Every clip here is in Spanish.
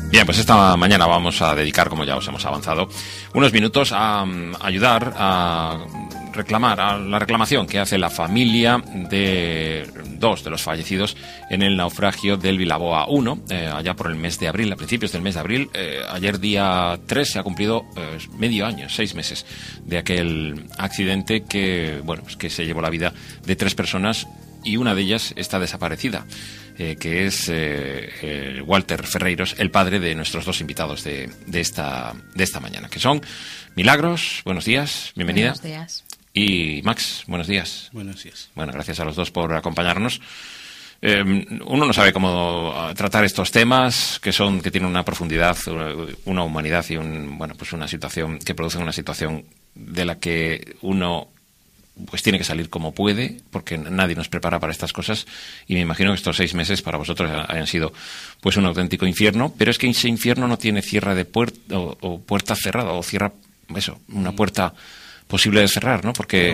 Bien, pues esta mañana vamos a dedicar, como ya os hemos avanzado, unos minutos a ayudar a reclamar, a la reclamación que hace la familia de dos de los fallecidos en el naufragio del Vilaboa 1, allá por el mes de abril, a principios del mes de abril. Ayer, día 3, se ha cumplido medio año, 6 meses de aquel accidente que, bueno, pues que se llevó la vida de 3 personas y una de ellas está desaparecida. Que es Walter Ferreiros, el padre de nuestros dos invitados de esta mañana, que son Milagros. Buenos días, bienvenida. Buenos días. Y Max, buenos días. Buenos días. Bueno, gracias a los dos por acompañarnos. Uno no sabe cómo tratar estos temas, que tienen una profundidad, una humanidad y pues una situación que produce una situación de la que uno pues tiene que salir como puede, porque nadie nos prepara para estas cosas, y me imagino que estos 6 meses para vosotros hayan sido pues un auténtico infierno, pero es que ese infierno no tiene cierre de puerta o puerta cerrada, o cierra una puerta posible de cerrar, ¿no? Porque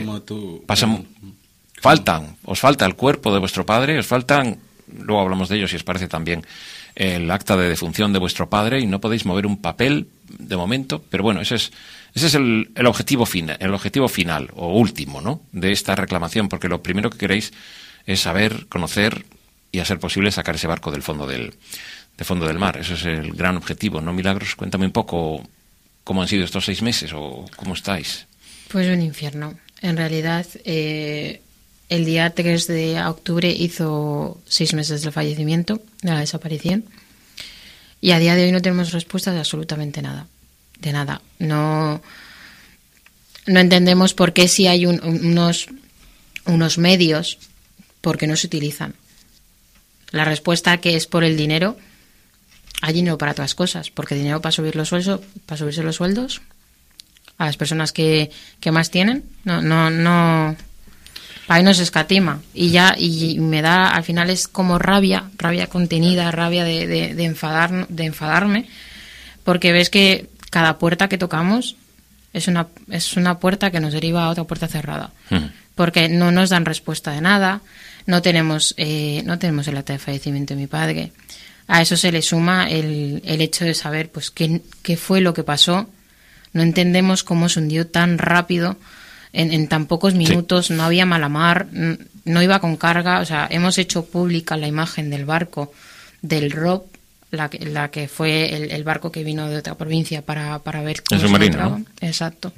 os falta el cuerpo de vuestro padre, os faltan, luego hablamos de ello si os parece también, el acta de defunción de vuestro padre, y no podéis mover un papel de momento, pero bueno, ese es el objetivo final o último, ¿no?, de esta reclamación, porque lo primero que queréis es saber, conocer y, a ser posible, sacar ese barco del fondo del mar. Eso es el gran objetivo, ¿no, Milagros? Cuéntame un poco cómo han sido estos 6 meses o cómo estáis. Pues un infierno. En realidad, el día 3 de octubre hizo 6 meses del fallecimiento, de la desaparición, y a día de hoy no tenemos respuesta de absolutamente nada. De nada. No entendemos por qué, si hay unos medios, por qué no se utilizan. La respuesta, que es por el dinero, hay dinero para otras cosas, porque dinero para subirse los sueldos a las personas que más tienen, no ahí no se escatima, y me da, al final es como rabia contenida, rabia de enfadarme, porque ves que cada puerta que tocamos es una puerta que nos deriva a otra puerta cerrada, porque no nos dan respuesta de nada, no tenemos el acta de fallecimiento de mi padre. A eso se le suma el hecho de saber pues qué fue lo que pasó. No entendemos cómo se hundió tan rápido, en tan pocos minutos. Sí. No había mala mar, no iba con carga. O sea, hemos hecho pública la imagen del barco del Rob, la que fue el barco que vino de otra provincia para ver cómo se encontraba. ¿No? Exacto.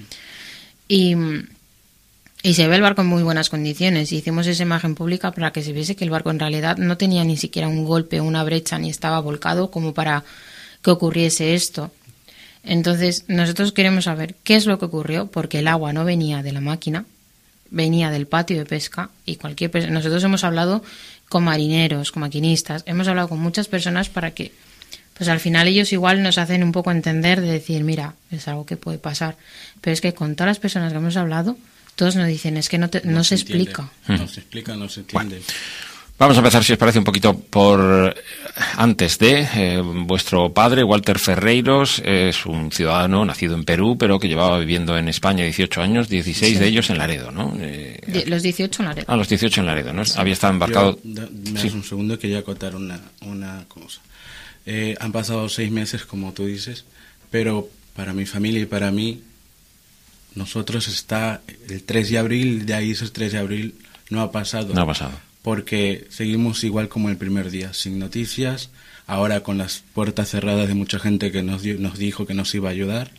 Y se ve el barco en muy buenas condiciones. Hicimos esa imagen pública para que se viese que el barco en realidad no tenía ni siquiera un golpe, una brecha, ni estaba volcado como para que ocurriese esto. Entonces, nosotros queremos saber qué es lo que ocurrió, porque el agua no venía de la máquina, venía del patio de pesca, y nosotros hemos hablado con marineros, con maquinistas, hemos hablado con muchas personas para que, pues al final ellos igual nos hacen un poco entender, de decir, mira, es algo que puede pasar. Pero es que con todas las personas que hemos hablado, todos nos dicen, es que no se explica. No se explica, no se entiende. Bueno, vamos a empezar, si os parece, un poquito por antes de vuestro padre. Walter Ferreiros es un ciudadano nacido en Perú, pero que llevaba viviendo en España 18 años, 16 sí. de ellos en Laredo, ¿no? Los 18 en Laredo. Los 18 en Laredo, ¿no? Sí. Había estado embarcado... Me das un segundo, quería contar una cosa. Han pasado 6 meses, como tú dices, pero para mi familia y para mí, nosotros está el 3 de abril, de ahí ese 3 de abril no ha pasado. No ha pasado. Porque seguimos igual como el primer día, sin noticias, ahora con las puertas cerradas de mucha gente que nos dijo que nos iba a ayudar,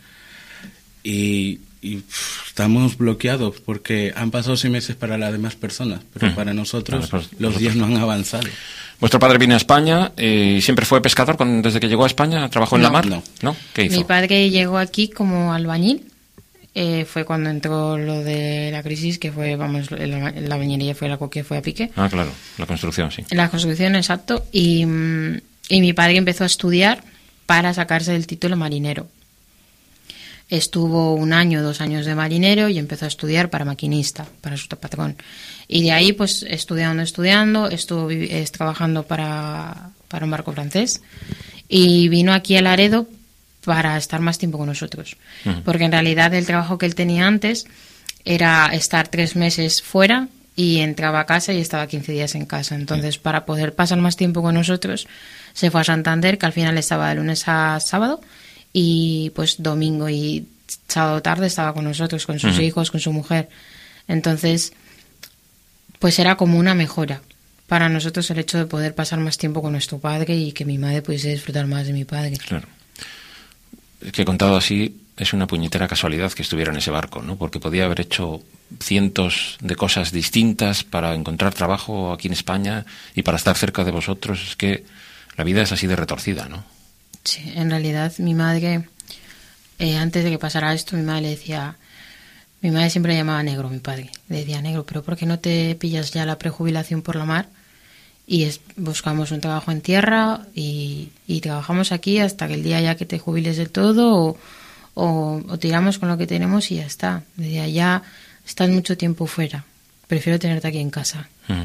y estamos bloqueados porque han pasado 6 meses para las demás personas, pero para nosotros los días no han avanzado. ¿Vuestro padre vino a España y siempre fue pescador desde que llegó a España? ¿Trabajó en la mar? No. ¿Qué hizo? Mi padre llegó aquí como albañil. Fue cuando entró lo de la crisis, que fue, la bañería fue la que fue a pique. Ah, claro, la construcción, sí. La construcción, exacto. Y mi padre empezó a estudiar para sacarse el título marinero. Estuvo 1 año, 2 años de marinero y empezó a estudiar para maquinista, para su patrón. Y de ahí, pues, estudiando, estuvo trabajando para un barco francés, y vino aquí a Laredo para estar más tiempo con nosotros. Porque en realidad el trabajo que él tenía antes era estar 3 meses fuera y entraba a casa y estaba 15 días en casa. Entonces, para poder pasar más tiempo con nosotros, se fue a Santander, que al final estaba de lunes a sábado, y pues domingo y sábado tarde estaba con nosotros, con sus hijos, con su mujer. Entonces, pues era como una mejora para nosotros el hecho de poder pasar más tiempo con nuestro padre y que mi madre pudiese disfrutar más de mi padre. Claro. Es que contado así, es una puñetera casualidad que estuviera en ese barco, ¿no? Porque podía haber hecho cientos de cosas distintas para encontrar trabajo aquí en España y para estar cerca de vosotros. Es que la vida es así de retorcida, ¿no? Sí, en realidad mi madre, antes de que pasara esto, mi madre siempre le llamaba negro, mi padre. Le decía, negro, ¿pero por qué no te pillas ya la prejubilación por la mar? Y buscamos un trabajo en tierra y trabajamos aquí hasta que el día ya que te jubiles del todo o tiramos con lo que tenemos y ya está. Decía, ya estás mucho tiempo fuera, prefiero tenerte aquí en casa.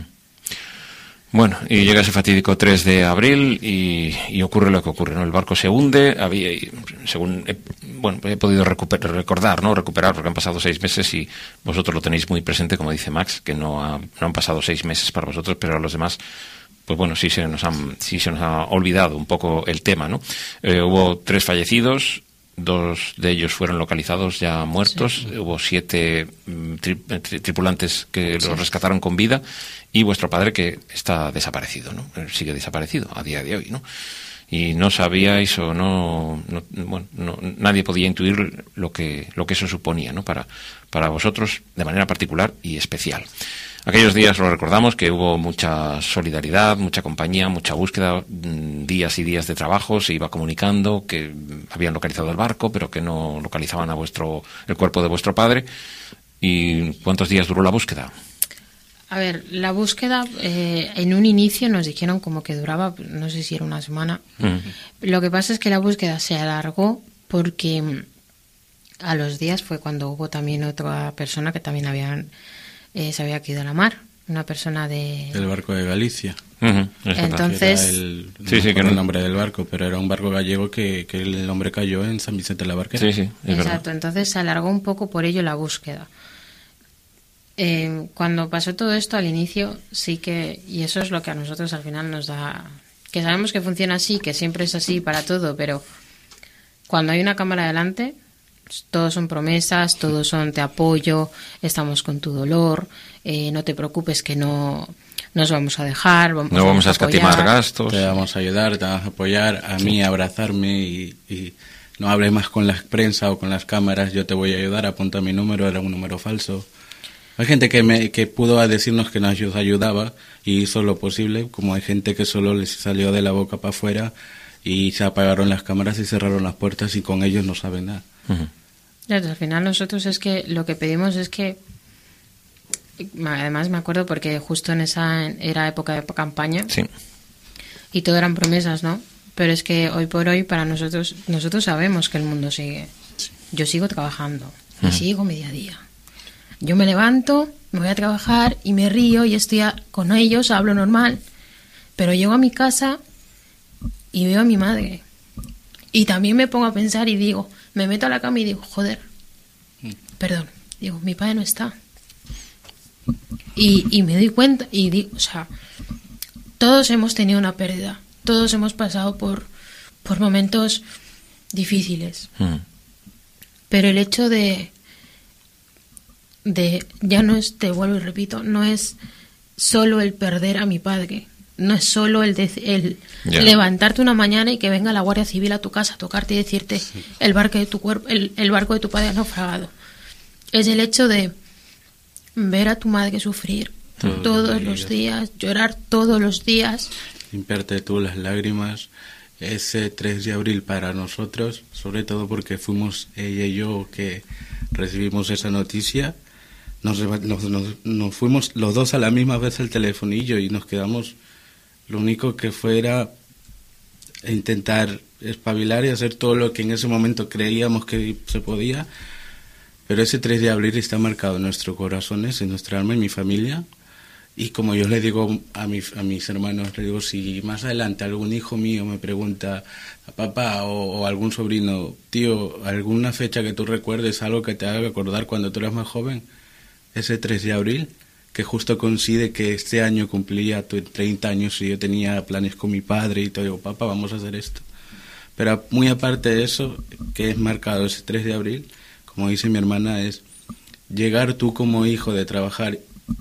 Bueno, y llega ese fatídico 3 de abril y ocurre lo que ocurre, ¿no? El barco se hunde, según he podido recuperar, porque han pasado 6 meses y vosotros lo tenéis muy presente, como dice Max, que no han pasado 6 meses para vosotros, pero a los demás, pues bueno, sí se nos ha olvidado un poco el tema, ¿no? Hubo 3 fallecidos, 2 de ellos fueron localizados ya muertos, sí. Hubo 7 tripulantes que los rescataron con vida y vuestro padre que está desaparecido, ¿no? Sigue desaparecido a día de hoy, ¿no? Y no sabíais o nadie podía intuir lo que eso suponía, ¿no? Para vosotros de manera particular y especial. Aquellos días lo recordamos que hubo mucha solidaridad, mucha compañía, mucha búsqueda, días y días de trabajo, se iba comunicando que habían localizado el barco, pero que no localizaban el cuerpo de vuestro padre. ¿Y cuántos días duró la búsqueda? A ver, la búsqueda en un inicio nos dijeron como que duraba, no sé si era una semana. Lo que pasa es que la búsqueda se alargó porque a los días fue cuando hubo también otra persona que también se había caído a la mar, una persona del barco de Galicia. Entonces, el nombre del barco, pero era un barco gallego que el hombre cayó en San Vicente de la Barquera. Sí, exacto. Verdad. Entonces se alargó un poco por ello la búsqueda. Cuando pasó todo esto al inicio, sí que, y eso es lo que a nosotros al final nos da, que sabemos que funciona así, que siempre es así para todo, pero cuando hay una cámara delante, todos son promesas, todos son te apoyo, estamos con tu dolor, no te preocupes que no nos vamos a dejar, no vamos a escatimar gastos, te vamos a ayudar, te vamos a apoyar, a mí abrazarme y no hables más con la prensa o con las cámaras, yo te voy a ayudar, apunta mi número, era un número falso. Hay gente que pudo decirnos que nos ayudaba y hizo lo posible, como hay gente que solo les salió de la boca para afuera y se apagaron las cámaras y cerraron las puertas y con ellos no saben nada. Al final nosotros es que lo que pedimos es que, además me acuerdo porque justo en esa era época de campaña, sí, y todo eran promesas, ¿no? Pero es que hoy por hoy para nosotros sabemos que el mundo sigue. Sí. Yo sigo trabajando y sigo mi día a día. Yo me levanto, me voy a trabajar y me río y estoy con ellos, hablo normal, pero llego a mi casa y veo a mi madre. Y también me pongo a pensar y digo, me meto a la cama y digo, joder, perdón, digo, mi padre no está. Y me doy cuenta y digo, o sea, todos hemos tenido una pérdida, todos hemos pasado por momentos difíciles. Pero el hecho de ya no es, te vuelvo y repito, no es solo el perder a mi padre, no es solo el levantarte una mañana y que venga la Guardia Civil a tu casa a tocarte y decirte el barco de tu cuerpo, el barco de tu padre ha naufragado. Es el hecho de ver a tu madre sufrir todos los días, llorar todos los días, limpiarte tú las lágrimas. Ese 3 de abril para nosotros, sobre todo porque fuimos ella y yo que recibimos esa noticia, nos fuimos los dos a la misma vez al telefonillo y nos quedamos. Lo único que fue era intentar espabilar y hacer todo lo que en ese momento creíamos que se podía, pero ese 3 de abril está marcado en nuestros corazones, en nuestra alma, en mi familia. Y como yo les digo a mis hermanos, les digo, si más adelante algún hijo mío me pregunta a papá o algún sobrino, tío, alguna fecha que tú recuerdes, algo que te haga acordar cuando tú eras más joven, ese 3 de abril, que justo coincide que este año cumplía 30 años y yo tenía planes con mi padre y todo, digo, papá, vamos a hacer esto. Pero muy aparte de eso, que es marcado ese 3 de abril, como dice mi hermana, es llegar tú como hijo de trabajar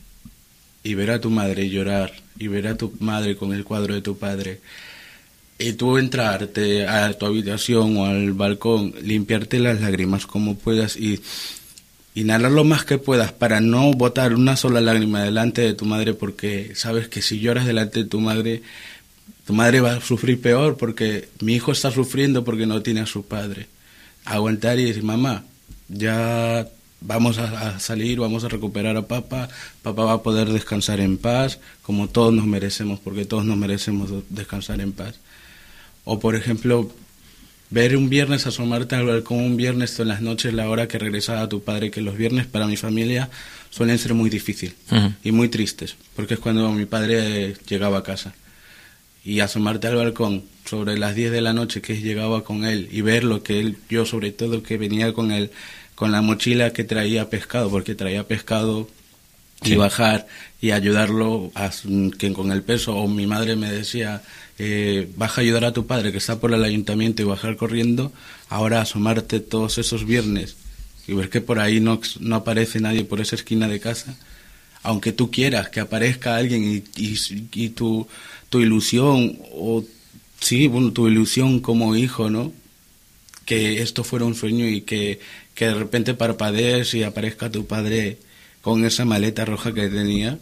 y ver a tu madre llorar, y ver a tu madre con el cuadro de tu padre, y tú entrarte a tu habitación o al balcón, limpiarte las lágrimas como puedas y inhalar lo más que puedas para no botar una sola lágrima delante de tu madre, porque sabes que si lloras delante de tu madre va a sufrir peor, porque mi hijo está sufriendo porque no tiene a su padre. Aguantar y decir, mamá, ya vamos a salir, vamos a recuperar a papá va a poder descansar en paz, como todos nos merecemos, porque todos nos merecemos descansar en paz. O por ejemplo, ver un viernes, asomarte al balcón un viernes en las noches, la hora que regresaba tu padre, que los viernes para mi familia suelen ser muy difíciles y muy tristes, porque es cuando mi padre llegaba a casa. Y asomarte al balcón sobre las 10 de la noche que llegaba con él y ver lo que él, yo sobre todo que venía con él, con la mochila que traía pescado, porque traía pescado, y bajar y ayudarlo que con el peso, o mi madre me decía, vas a ayudar a tu padre que está por el ayuntamiento y bajar corriendo, ahora asomarte todos esos viernes y ver que por ahí no aparece nadie por esa esquina de casa, aunque tú quieras que aparezca alguien y tu ilusión, o sí, bueno, tu ilusión como hijo, ¿no? Que esto fuera un sueño y que de repente parpadees y aparezca tu padre con esa maleta roja que tenía,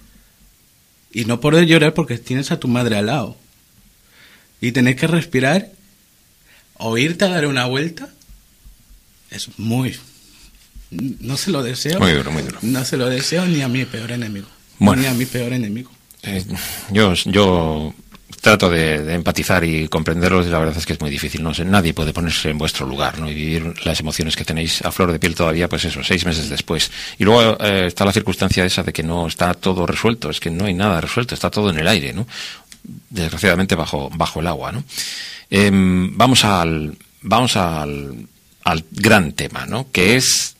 y no poder llorar porque tienes a tu madre al lado, y tener que respirar o irte a dar una vuelta, es muy... No se lo deseo. Muy duro, muy duro. No se lo deseo ni a mi peor enemigo. Bueno. Ni a mi peor enemigo. Yo trato de empatizar y comprenderlos, y la verdad es que es muy difícil. No sé, nadie puede ponerse en vuestro lugar, ¿no? Y vivir las emociones que tenéis a flor de piel todavía, pues eso, 6 meses después. Y luego está la circunstancia esa de que no está todo resuelto, es que no hay nada resuelto, está todo en el aire, ¿no? Desgraciadamente bajo el agua, ¿no? Vamos al gran tema, ¿no? Que es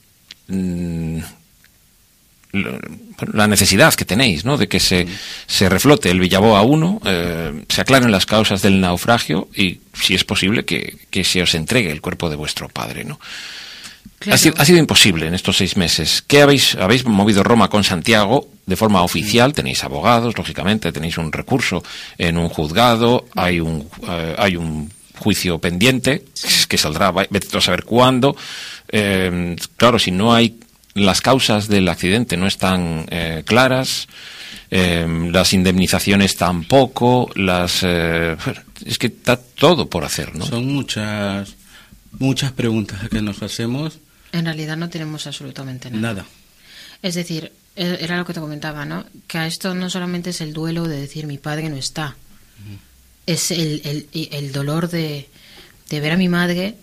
la necesidad que tenéis, ¿no? De que se reflote el Villaboa 1, se aclaren las causas del naufragio y, si es posible, que se os entregue el cuerpo de vuestro padre, ¿no? Claro. Ha sido imposible en estos 6 meses. ¿Qué habéis movido Roma con Santiago de forma oficial? Tenéis abogados, lógicamente, tenéis un recurso en un juzgado, hay un juicio pendiente que saldrá, vete a saber cuándo. Claro, si no hay las causas del accidente no están claras, las indemnizaciones tampoco, es que está todo por hacer, ¿no? Son muchas preguntas que nos hacemos. En realidad no tenemos absolutamente nada. Es decir, era lo que te comentaba, ¿no? Que a esto no solamente es el duelo de decir mi padre no está, es el dolor de ver a mi madre,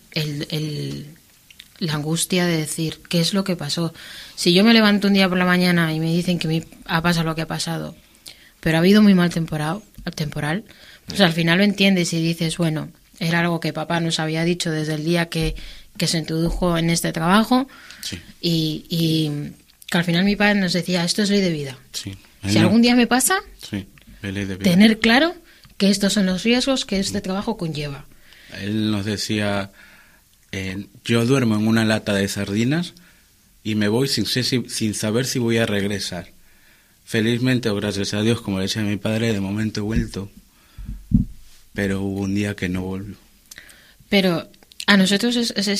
la angustia de decir qué es lo que pasó. Si yo me levanto un día por la mañana y me dicen que ha pasado lo que ha pasado, pero ha habido muy mal temporal, pues al final lo entiendes y dices, bueno, era algo que papá nos había dicho desde el día que se introdujo en este trabajo, sí. y que al final mi padre nos decía, esto es ley de vida. Sí. Si algún día me pasa, sí, ley de vida. Tener claro que estos son los riesgos que este trabajo conlleva. Él nos decía, yo duermo en una lata de sardinas y me voy sin saber si voy a regresar. Felizmente, o gracias a Dios, como le decía mi padre, de momento he vuelto, pero hubo un día que no volvió. Pero a nosotros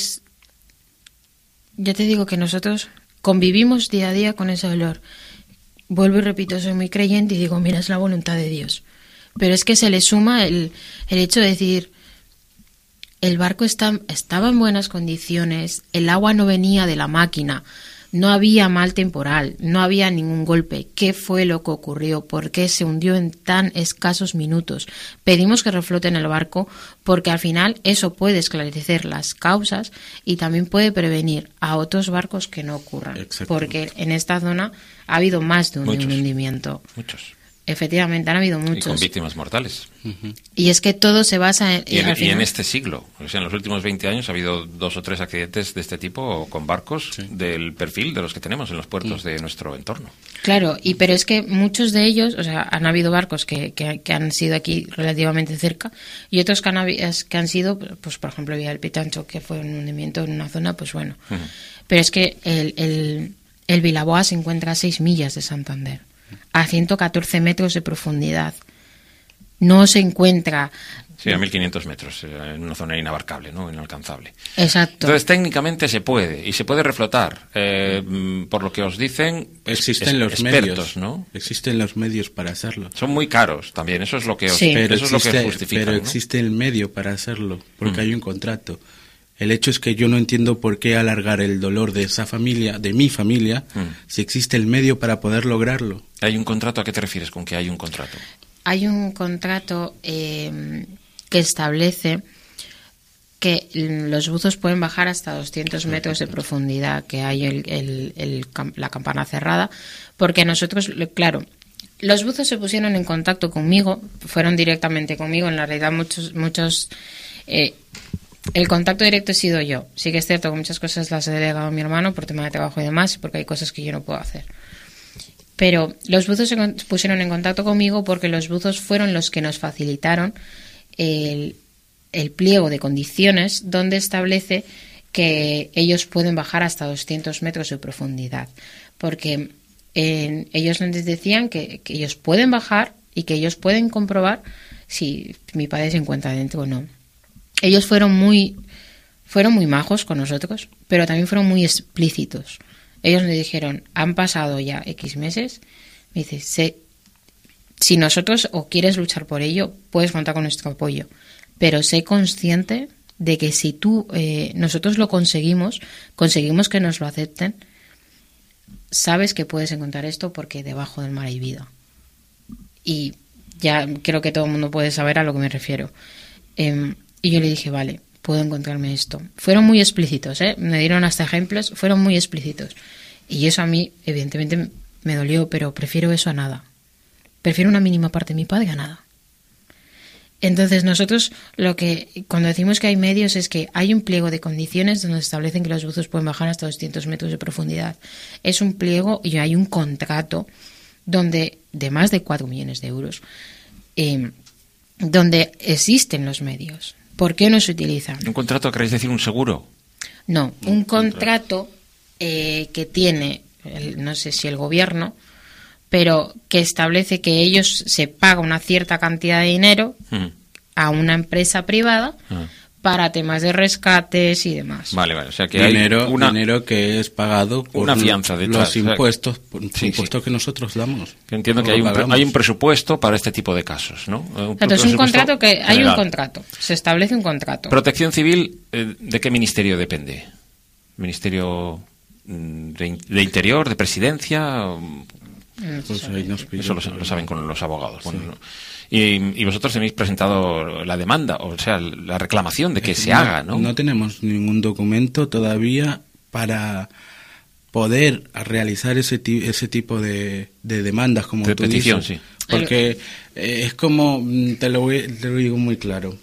ya te digo que nosotros convivimos día a día con ese dolor. Vuelvo y repito, soy muy creyente y digo, mira, es la voluntad de Dios. Pero es que se le suma el hecho de decir, el barco estaba en buenas condiciones, el agua no venía de la máquina, no había mal temporal, no había ningún golpe. ¿Qué fue lo que ocurrió? ¿Por qué se hundió en tan escasos minutos? Pedimos que refloten el barco porque al final eso puede esclarecer las causas y también puede prevenir a otros barcos que no ocurran. Porque en esta zona ha habido más de un hundimiento. Muchos. Efectivamente, han habido muchos. Y con víctimas mortales. Y es que todo se basa en... Y en este siglo, o sea, en los últimos 20 años ha habido 2 o 3 accidentes de este tipo con barcos del perfil de los que tenemos en los puertos de nuestro entorno. Claro, pero es que muchos de ellos, o sea, han habido barcos que han sido aquí relativamente cerca y otros que han sido, pues por ejemplo, Vía del Pitancho, que fue un hundimiento en una zona, pues bueno. Pero es que el Vilaboa se encuentra a 6 millas de Santander, a 114 metros de profundidad. No se encuentra... Sí, a 1.500 metros, en una zona inabarcable, ¿no? Inalcanzable. Exacto. Entonces, técnicamente se puede, y se puede reflotar. Por lo que os dicen, existen los expertos, medios, ¿no? Existen los medios para hacerlo. Son muy caros también, eso es lo que os, pero eso existe, es lo que justifican, pero ¿no? existe el medio para hacerlo, porque hay un contrato. El hecho es que yo no entiendo por qué alargar el dolor de esa familia, de mi familia, si existe el medio para poder lograrlo. ¿Hay un contrato? ¿A qué te refieres con que hay un contrato? Hay un contrato que establece que los buzos pueden bajar hasta 200 metros de profundidad, que hay la campana cerrada, porque nosotros, claro, los buzos se pusieron en contacto conmigo, fueron directamente conmigo, en la realidad muchos el contacto directo he sido yo. Sí que es cierto que muchas cosas las he delegado a mi hermano por tema de trabajo y demás, porque hay cosas que yo no puedo hacer. Pero los buzos se pusieron en contacto conmigo porque los buzos fueron los que nos facilitaron el pliego de condiciones donde establece que ellos pueden bajar hasta 200 metros de profundidad. Porque ellos nos decían que ellos pueden bajar y que ellos pueden comprobar si mi padre se encuentra dentro o no. Ellos fueron muy majos con nosotros, pero también fueron muy explícitos. Ellos me dijeron, han pasado ya X meses, me dice, si nosotros o quieres luchar por ello, puedes contar con nuestro apoyo, pero sé consciente de que si nosotros lo conseguimos que nos lo acepten, sabes que puedes encontrar esto porque debajo del mar hay vida. Y ya creo que todo el mundo puede saber a lo que me refiero. Y yo le dije, vale, puedo encontrarme esto. Fueron muy explícitos, me dieron hasta ejemplos, fueron muy explícitos. Y eso a mí, evidentemente, me dolió, pero prefiero eso a nada. Prefiero una mínima parte de mi padre a nada. Entonces nosotros cuando decimos que hay medios es que hay un pliego de condiciones donde establecen que los buzos pueden bajar hasta 200 metros de profundidad. Es un pliego y hay un contrato de más de 4 millones de euros donde existen los medios. ¿Por qué no se utilizan? ¿Un contrato queréis decir un seguro? No, un contrato que tiene, no sé si el gobierno, pero que establece que ellos se paga una cierta cantidad de dinero a una empresa privada para temas de rescates y demás. Vale, o sea que dinero que es pagado por una fianza detrás, los impuestos, impuestos que nosotros damos. Que entiendo que hay un presupuesto para este tipo de casos, ¿no? Es un contrato hay un contrato, se establece un contrato. Protección Civil, ¿de qué ministerio depende? ¿Ministerio de Interior, de Presidencia? Pues ahí eso lo saben con los abogados. Bueno, ¿no? Y vosotros tenéis presentado la demanda, o sea, la reclamación de que se haga, ¿no? No tenemos ningún documento todavía para poder realizar ese tipo de demandas, como de tú petición, dices. sí. Porque es como, te lo digo muy claro.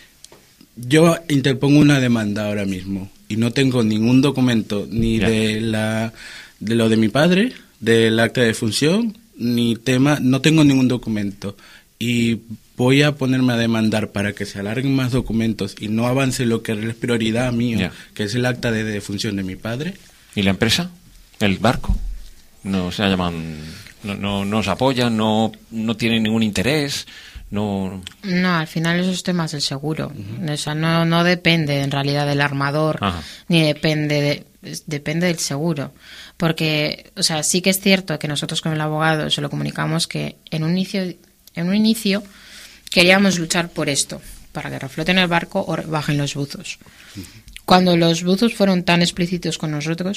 Yo interpongo una demanda ahora mismo y no tengo ningún documento ni de lo de mi padre, del acta de defunción, no tengo ningún documento. Y voy a ponerme a demandar para que se alarguen más documentos y no avance lo que es prioridad mío, que es el acta de defunción de mi padre. ¿Y la empresa? ¿El barco? No se llaman, no os apoyan, no tienen ningún interés. No, al final esos temas del seguro. O sea, no depende en realidad del armador, ni depende del seguro. Porque, o sea, sí que es cierto que nosotros con el abogado se lo comunicamos que en un inicio queríamos luchar por esto, para que refloten el barco o bajen los buzos. Cuando los buzos fueron tan explícitos con nosotros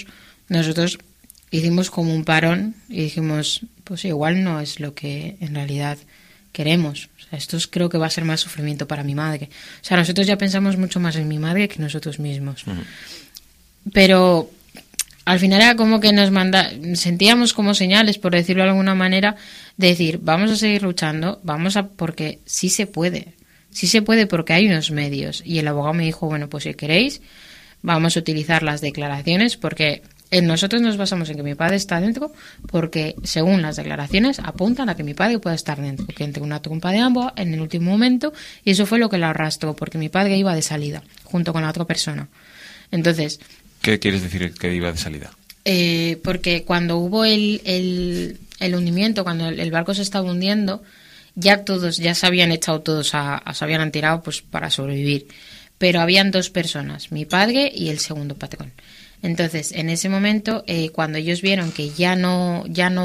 hicimos como un parón y dijimos, pues igual no es lo que en realidad queremos. O sea, esto creo que va a ser más sufrimiento para mi madre. O sea, nosotros ya pensamos mucho más en mi madre que nosotros mismos. Pero al final era como que sentíamos como señales, por decirlo de alguna manera, de decir, vamos a seguir luchando, porque sí se puede porque hay unos medios. Y el abogado me dijo, bueno, pues si queréis, vamos a utilizar las declaraciones, porque nosotros nos basamos en que mi padre está dentro, porque según las declaraciones apuntan a que mi padre pueda estar dentro, que entre una trompa de agua en el último momento, y eso fue lo que lo arrastró, porque mi padre iba de salida, junto con la otra persona. Entonces... ¿Qué quieres decir que iba de salida? Porque cuando hubo el hundimiento, cuando el barco se estaba hundiendo, ya se habían echado todos, se habían tirado pues para sobrevivir. Pero habían 2 personas, mi padre y el segundo patrón. Entonces, en ese momento, cuando ellos vieron que ya no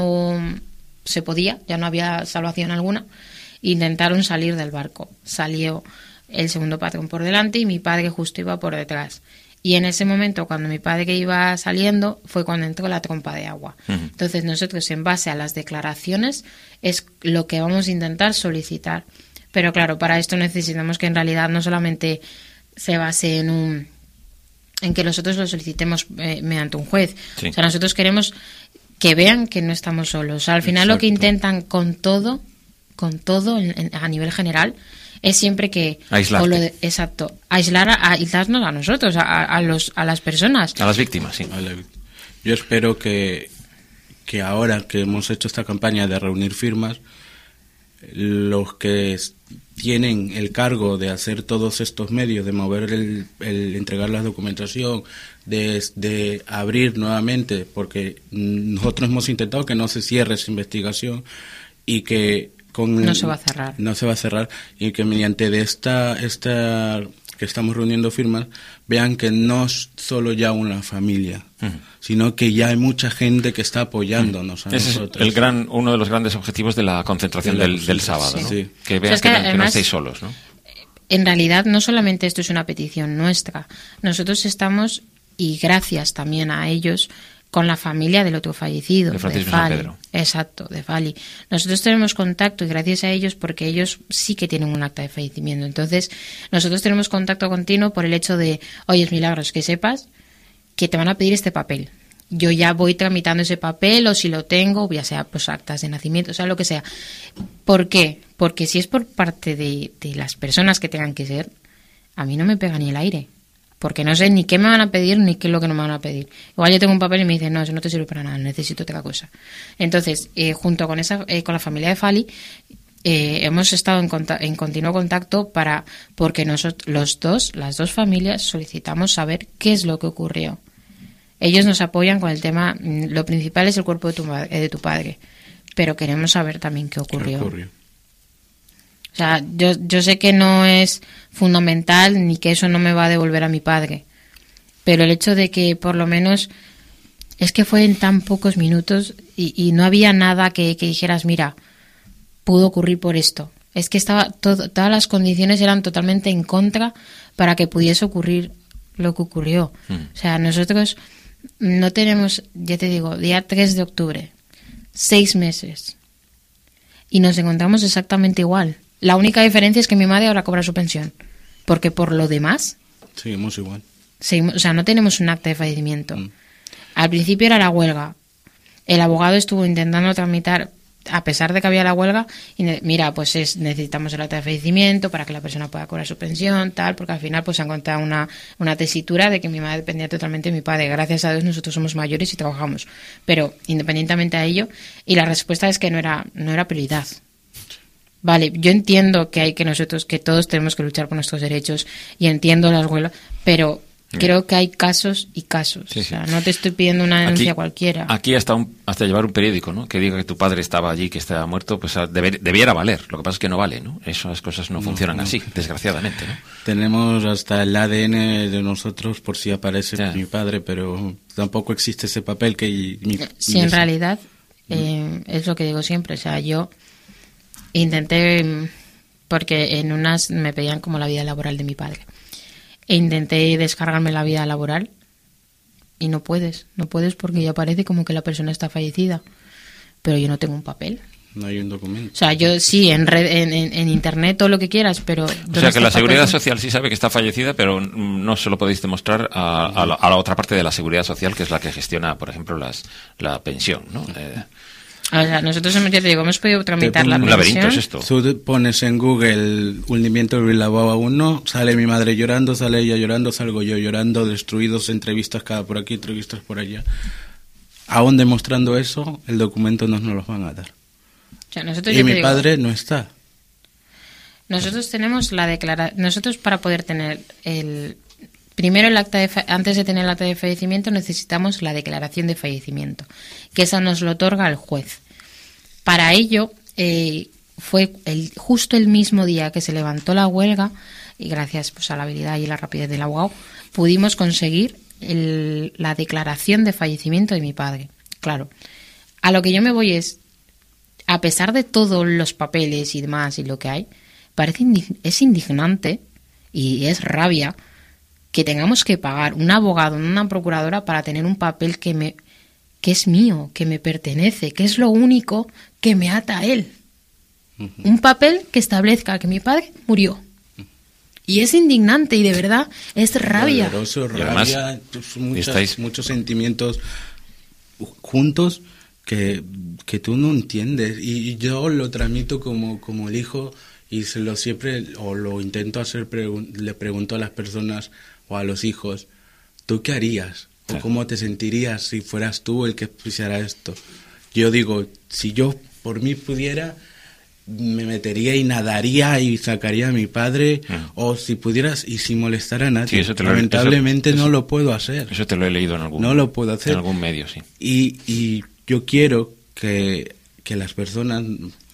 se podía, ya no había salvación alguna, intentaron salir del barco. Salió el segundo patrón por delante y mi padre justo iba por detrás. Y en ese momento, cuando mi padre iba saliendo, fue cuando entró la trompa de agua. Uh-huh. Entonces, nosotros, en base a las declaraciones, es lo que vamos a intentar solicitar. Pero claro, para esto necesitamos que en realidad no solamente se base en que nosotros lo solicitemos mediante un juez. Sí. O sea, nosotros queremos que vean que no estamos solos. O sea, al final Exacto. Lo que intentan con todo a nivel general, es siempre que aislarnos a nosotros, a las personas, a las víctimas, sí. Yo espero que ahora que hemos hecho esta campaña de reunir firmas, los que tienen el cargo de hacer todos estos medios, de mover el entregar la documentación, de abrir nuevamente, porque nosotros hemos intentado que no se cierre esa investigación y que no se va a cerrar y que mediante de esta que estamos reuniendo firmas vean que no es solo ya una familia, sino que ya hay mucha gente que está apoyándonos a nosotros. Es uno de los grandes objetivos de la concentración del sábado, ¿no? Sí. Que vean que además, no estáis solos, ¿no? En realidad no solamente esto es una petición nuestra, nosotros estamos, y gracias también a ellos, con la familia del otro fallecido, de Fali. Exacto, de Fali. Nosotros tenemos contacto y gracias a ellos, porque ellos sí que tienen un acta de fallecimiento. Entonces, nosotros tenemos contacto continuo por el hecho de, oye, Milagros, que sepas que te van a pedir este papel. Yo ya voy tramitando ese papel, o si lo tengo, ya sea pues actas de nacimiento, o sea, lo que sea. ¿Por qué? Porque si es por parte de las personas que tengan que ser, a mí no me pega ni el aire. Porque no sé ni qué me van a pedir ni qué es lo que no me van a pedir. Igual yo tengo un papel y me dicen, no, eso no te sirve para nada, necesito otra cosa. Entonces, junto con con la familia de Fali, hemos estado en continuo contacto porque nosotros, las dos familias, solicitamos saber qué es lo que ocurrió. Ellos nos apoyan con el tema, lo principal es el cuerpo de tu padre, pero queremos saber también qué ocurrió. O sea, yo sé que no es fundamental ni que eso no me va a devolver a mi padre, pero el hecho de que por lo menos es que fue en tan pocos minutos y no había nada que dijeras, mira, pudo ocurrir por esto. Es que todas las condiciones eran totalmente en contra para que pudiese ocurrir lo que ocurrió. O sea, nosotros no tenemos, ya te digo, día 3 de octubre, 6 meses, y nos encontramos exactamente igual. La única diferencia es que mi madre ahora cobra su pensión, porque por lo demás seguimos igual. O sea, no tenemos un acta de fallecimiento. Al principio era la huelga. El abogado estuvo intentando tramitar, a pesar de que había la huelga, y mira, pues necesitamos el acta de fallecimiento para que la persona pueda cobrar su pensión, tal, porque al final pues se ha encontrado una tesitura de que mi madre dependía totalmente de mi padre. Gracias a Dios nosotros somos mayores y trabajamos, pero independientemente a ello, y la respuesta es que no era prioridad. Vale, yo entiendo que todos tenemos que luchar por nuestros derechos y entiendo las huelgas, pero creo que hay casos y casos. Sí, sí. O sea, no te estoy pidiendo una denuncia cualquiera. Aquí hasta llevar un periódico, ¿no? Que diga que tu padre estaba allí, que estaba muerto, pues debiera valer. Lo que pasa es que no vale, ¿no? Esas cosas no funcionan así, desgraciadamente, ¿no? Tenemos hasta el ADN de nosotros por si aparece mi padre, pero tampoco existe ese papel que... Sí, en realidad es lo que digo siempre. O sea, yo intenté, porque en unas me pedían como la vida laboral de mi padre, e intenté descargarme la vida laboral y no puedes porque ya parece como que la persona está fallecida, pero yo no tengo un papel. No hay un documento. O sea, yo sí, en red, en internet, todo lo que quieras, pero... O sea, que la Seguridad Social sí sabe que está fallecida, pero no se lo podéis demostrar a la otra parte de la Seguridad Social, que es la que gestiona, por ejemplo, la pensión, ¿no? O sea, nosotros, ya te digo, hemos podido tramitar la un pensión. laberinto es esto. Tú pones en Google hundimiento del Bilbao 1, sale mi madre llorando, sale ella llorando, salgo yo llorando, destruidos, entrevistas cada por aquí, entrevistas por allá. Aún demostrando eso, el documento no nos lo van a dar. O sea, nosotros, y mi padre no está. Nosotros tenemos la declaración. Nosotros, para poder tener primero el acta antes de tener el acta de fallecimiento, necesitamos la declaración de fallecimiento, que esa nos lo otorga el juez. Para ello, fue justo el mismo día que se levantó la huelga, y gracias pues a la habilidad y la rapidez del abogado, pudimos conseguir la declaración de fallecimiento de mi padre. Claro, a lo que yo me voy es, a pesar de todos los papeles y demás y lo que hay, es indignante y es rabia que tengamos que pagar un abogado, una procuradora para tener un papel que es mío, que me pertenece, que es lo único que me ata a él. Un papel que establezca que mi padre murió. Y es indignante y de verdad es rabia. Doloroso, además, rabia, muchos sentimientos juntos que tú no entiendes. Y yo lo tramito como el hijo y lo intento hacer, le pregunto a las personas o a los hijos, ¿tú qué harías? ¿O cómo te sentirías si fueras tú el que hiciera esto? Yo digo, si yo por mí pudiera, me metería y nadaría y sacaría a mi padre, o si pudieras y sin molestar a nadie. Sí, lamentablemente no lo puedo hacer. Eso te lo he leído en algún medio, sí. Y yo quiero que las personas,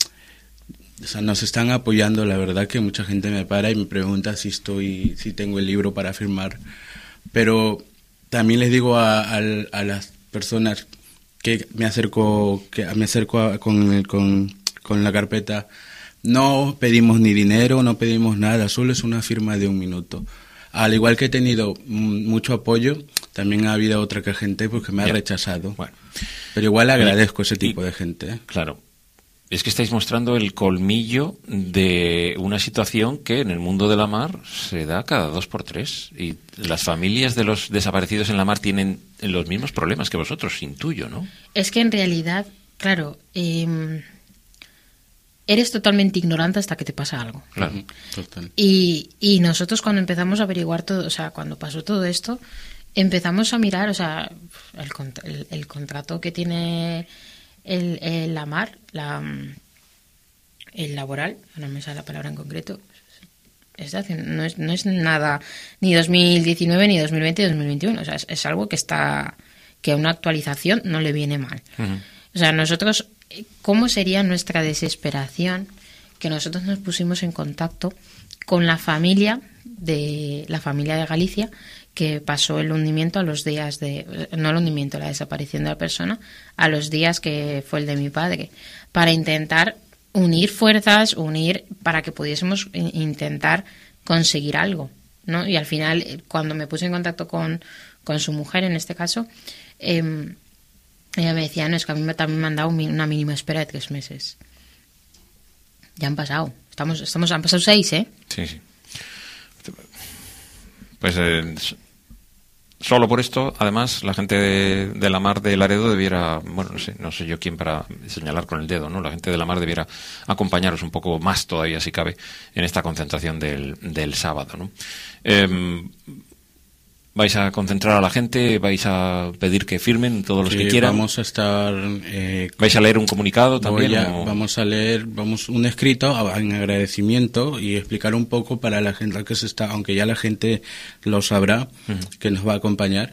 o sea, nos están apoyando. La verdad que mucha gente me para y me pregunta si tengo el libro para firmar, pero también les digo a las personas que me acerco con la carpeta, no pedimos ni dinero, no pedimos nada, solo es una firma de 1 minuto. Al igual que he tenido mucho apoyo, también ha habido otra gente porque me ha rechazado. Bueno, pero igual agradezco ese tipo de gente. Claro. Es que estáis mostrando el colmillo de una situación que en el mundo de la mar se da cada 2 por 3. Y las familias de los desaparecidos en la mar tienen los mismos problemas que vosotros, intuyo, ¿no? Es que en realidad, claro, eres totalmente ignorante hasta que te pasa algo. Claro, total. Y nosotros cuando empezamos a averiguar todo, o sea, cuando pasó todo esto, empezamos a mirar, o sea, el contrato que tiene la mar, el laboral, no me sale la palabra en concreto, no es nada ni 2019, ni 2020, ni 2021, o sea, es algo que a una actualización no le viene mal. Uh-huh. O sea, nosotros, ¿cómo sería nuestra desesperación que nosotros nos pusimos en contacto con la familia de Galicia, que pasó el hundimiento a los días no el hundimiento, la desaparición de la persona, a los días que fue el de mi padre, para intentar unir fuerzas, para que pudiésemos intentar conseguir algo, ¿no? Y al final, cuando me puse en contacto con su mujer, en este caso, ella me decía, no, es que a mí también me han dado una mínima espera de 3 meses. Ya han pasado. Han pasado 6, ¿eh? Sí. Pues solo por esto, además, la gente de la mar de Laredo debiera, bueno, no sé yo quién para señalar con el dedo, ¿no? La gente de la mar debiera acompañaros un poco más todavía, si cabe, en esta concentración del sábado, ¿no? ¿Vais a concentrar a la gente? ¿Vais a pedir que firmen todos los que quieran? Vamos a estar... ¿vais a leer un comunicado también? Vamos a leer un escrito en agradecimiento y explicar un poco para la gente que aunque ya la gente lo sabrá, que nos va a acompañar.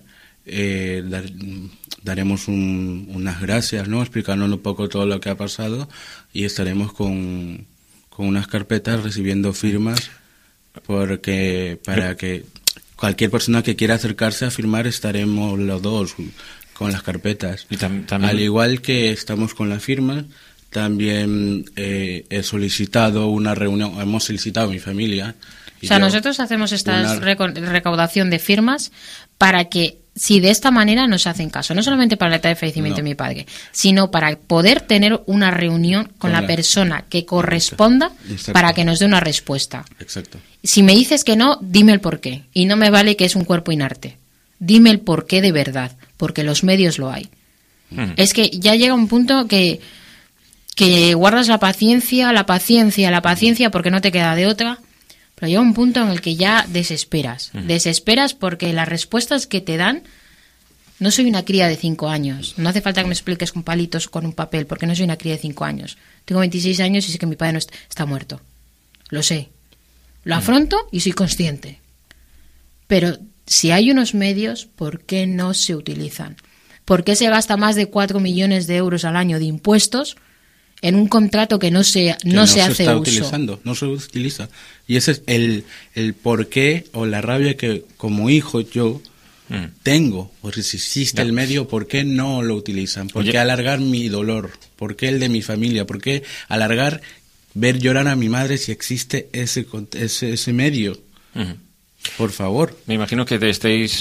Daremos unas gracias, ¿no? Explicándonos un poco todo lo que ha pasado y estaremos con unas carpetas recibiendo firmas para que cualquier persona que quiera acercarse a firmar, estaremos los dos con las carpetas. Y también... Al igual que estamos con la firma, también he solicitado una reunión, hemos solicitado a mi familia. O sea, nosotros hacemos esta recaudación de firmas para que si de esta manera nos hacen caso, no solamente para la acta de fallecimiento de mi padre, sino para poder tener una reunión con la persona que corresponda. Exacto. Para que nos dé una respuesta. Exacto. Si me dices que no, dime el porqué. Y no me vale que es un cuerpo inerte. Dime el porqué de verdad, porque los medios lo hay. Es que ya llega un punto que guardas la paciencia, porque no te queda de otra. Pero llega un punto en el que ya desesperas. Desesperas porque las respuestas que te dan... No soy una cría de 5 años. No hace falta que me expliques con palitos, con un papel, porque no soy una cría de 5 años. Tengo 26 años y sé que mi padre no está muerto. Lo sé. Lo afronto y soy consciente. Pero si hay unos medios, ¿por qué no se utilizan? ¿Por qué se gasta más de 4 millones de euros al año de impuestos en un contrato que no se hace uso? No se utiliza. Y ese es el porqué o la rabia que como hijo yo tengo. Porque si existe el medio, ¿por qué no lo utilizan? ¿Por qué alargar mi dolor? ¿Por qué el de mi familia? ¿Por qué alargar, ver llorar a mi madre si existe ese medio? Por favor. Me imagino que estéis,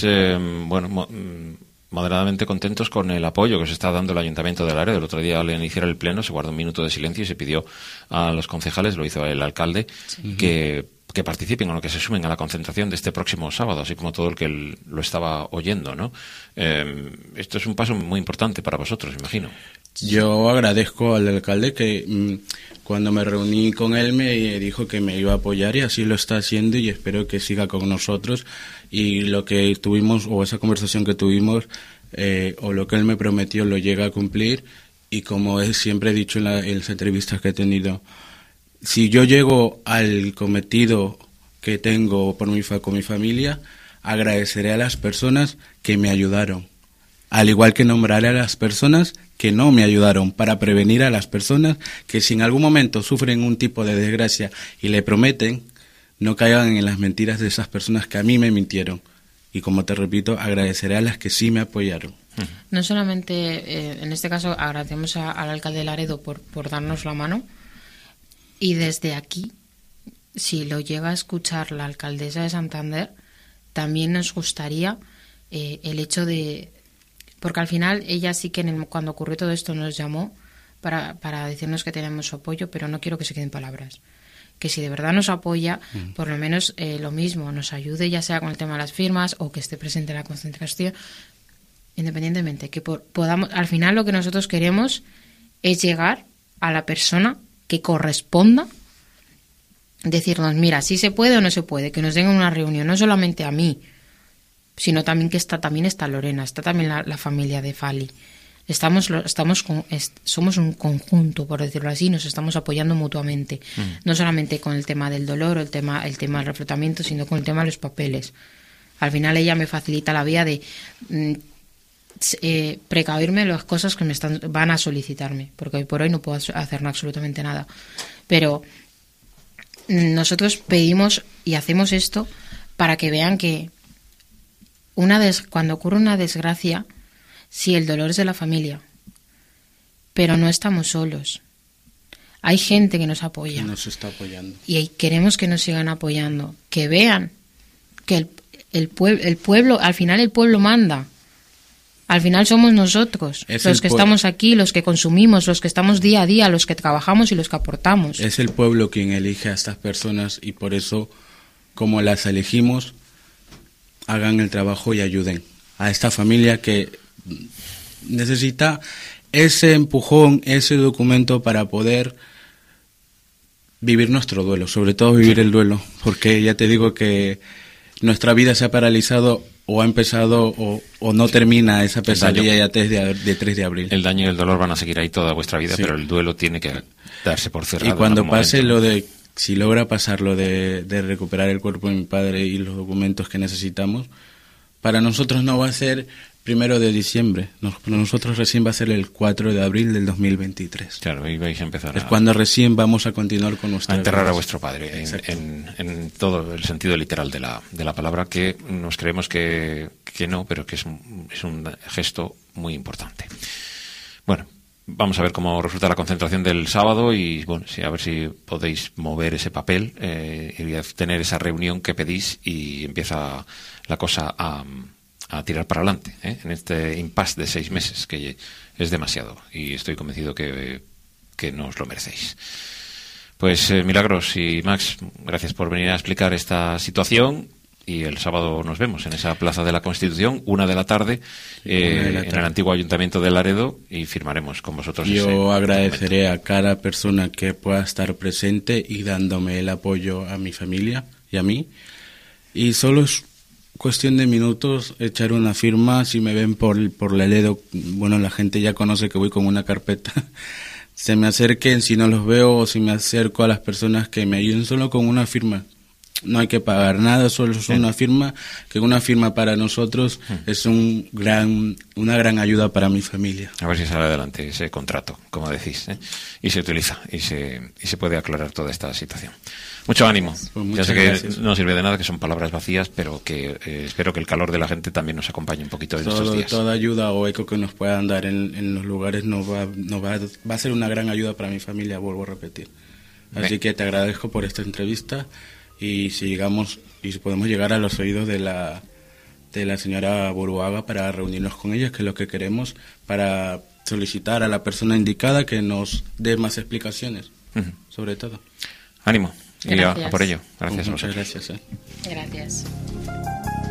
moderadamente contentos con el apoyo que os está dando el Ayuntamiento de Laredo. El otro día, al iniciar el pleno, se guardó un minuto de silencio y se pidió a los concejales, lo hizo el alcalde, que participen o que se sumen a la concentración de este próximo sábado, así como todo el que lo estaba oyendo, ¿no? Esto es un paso muy importante para vosotros, imagino. Yo agradezco al alcalde que cuando me reuní con él me dijo que me iba a apoyar y así lo está haciendo y espero que siga con nosotros y lo que tuvimos o esa conversación que tuvimos o lo que él me prometió lo llega a cumplir y como siempre he dicho en las entrevistas que he tenido, si yo llego al cometido que tengo con mi familia, agradeceré a las personas que me ayudaron, al igual que nombraré a las personas que no me ayudaron, para prevenir a las personas que si en algún momento sufren un tipo de desgracia y le prometen, no caigan en las mentiras de esas personas que a mí me mintieron. Y como te repito, agradeceré a las que sí me apoyaron. No solamente, en este caso, agradecemos al alcalde de Laredo por darnos la mano. Y desde aquí, si lo llega a escuchar la alcaldesa de Santander, también nos gustaría el hecho de... Porque al final ella sí que cuando ocurrió todo esto nos llamó para decirnos que tenemos su apoyo, pero no quiero que se queden palabras. Que si de verdad nos apoya, por lo menos lo mismo, nos ayude ya sea con el tema de las firmas o que esté presente en la concentración, independientemente, que podamos, al final lo que nosotros queremos es llegar a la persona que corresponda, decirnos, mira, si se puede o no se puede, que nos den una reunión, no solamente a mí, sino también que también está Lorena, está también la familia de Fali. Somos un conjunto, por decirlo así, nos estamos apoyando mutuamente, no solamente con el tema del dolor o el tema del reflotamiento, sino con el tema de los papeles. Al final ella me facilita la vía de precavirme las cosas que van a solicitarme, porque hoy por hoy no puedo hacer absolutamente nada. Pero nosotros pedimos y hacemos esto para que vean que cuando ocurre una desgracia, sí, el dolor es de la familia, pero no estamos solos. Hay gente que nos apoya. Que nos está apoyando. Y queremos que nos sigan apoyando. Que vean que el pueblo, al final el pueblo manda. Al final somos nosotros, los que estamos aquí, los que consumimos, los que estamos día a día, los que trabajamos y los que aportamos. Es el pueblo quien elige a estas personas y por eso, como las elegimos, hagan el trabajo y ayuden a esta familia que necesita ese empujón, ese documento para poder vivir nuestro duelo, sobre todo vivir el duelo, porque ya te digo que nuestra vida se ha paralizado o ha empezado o no termina esa pesadilla ya de 3 de abril. El daño y el dolor van a seguir ahí toda vuestra vida, sí. Pero el duelo tiene que darse por cerrado. Y cuando pase si logra pasar lo de recuperar el cuerpo de mi padre y los documentos que necesitamos, para nosotros no va a ser 1 de diciembre, para nosotros recién va a ser el 4 de abril del 2023. Claro, ahí vais a empezar. Es cuando recién vamos a continuar con nuestra... A enterrar a vuestro padre, en todo el sentido literal de la palabra, que nos creemos que no, pero que es un gesto muy importante. Bueno, vamos a ver cómo resulta la concentración del sábado y bueno, a ver si podéis mover ese papel y tener esa reunión que pedís y empieza la cosa a a tirar para adelante, en este impasse de 6 meses, que es demasiado, y estoy convencido que no os lo merecéis. Pues Milagros y Max, gracias por venir a explicar esta situación, y el sábado nos vemos en esa Plaza de la Constitución, 1 de la tarde, en el antiguo Ayuntamiento de Laredo, y firmaremos con vosotros. Yo agradeceré a cada persona que pueda estar presente y dándome el apoyo a mi familia y a mí, y solo es cuestión de minutos echar una firma. Si me ven por Laredo, bueno, la gente ya conoce que voy con una carpeta. Se me acerquen, si no los veo, o si me acerco a las personas que me ayuden solo con una firma. No hay que pagar nada, solo es una firma, que una firma para nosotros es una gran ayuda para mi familia. A ver si sale adelante ese contrato, como decís, y se utiliza, y se puede aclarar toda esta situación. Mucho ánimo. Pues ya sé que gracias. no sirve de nada, que son palabras vacías, pero que espero que el calor de la gente también nos acompañe un poquito en estos días. Toda ayuda o eco que nos puedan dar en los lugares va a ser una gran ayuda para mi familia, vuelvo a repetir. Así que te agradezco por esta entrevista, y si podemos llegar a los oídos de la señora Buruaga para reunirnos con ella, que es lo que queremos, para solicitar a la persona indicada que nos dé más explicaciones, sobre todo. Ánimo, y a por ello. Gracias Pues a muchas vosotros. gracias. Gracias.